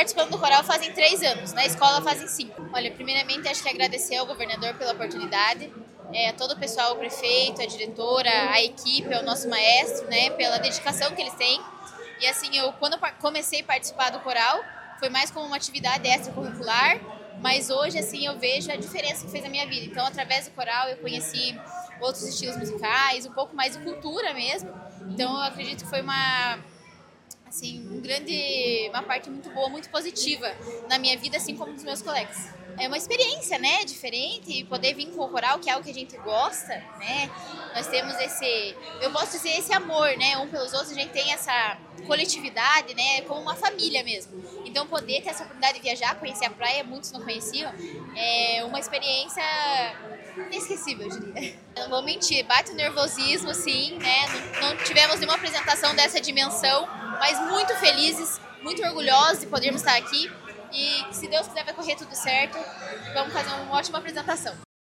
participando do coral fazem 3 anos, na escola fazem 5. Olha, primeiramente acho que agradecer ao governador pela oportunidade, a todo o pessoal, o prefeito, a diretora, a equipe, ao nosso maestro, né, pela dedicação que eles têm. E assim, quando eu comecei a participar do coral, foi mais como uma atividade extracurricular, mas hoje assim eu vejo a diferença que fez na minha vida. Então, através do coral eu conheci outros estilos musicais, um pouco mais de cultura mesmo. Então, eu acredito que foi uma parte muito boa, muito positiva na minha vida, assim como dos meus colegas. É uma experiência, né, diferente, poder vir com o coral, que é algo que a gente gosta, né, nós temos eu posso dizer esse amor, né, um pelos outros, a gente tem essa coletividade, né, como uma família mesmo. Então, poder ter essa oportunidade de viajar, conhecer a praia, muitos não conheciam, é uma experiência inesquecível, eu diria. Eu não vou mentir, bate o nervosismo, sim, né, não tivemos nenhuma apresentação dessa dimensão, mas muito felizes, muito orgulhosos de podermos estar aqui e se Deus quiser vai correr tudo certo, vamos fazer uma ótima apresentação.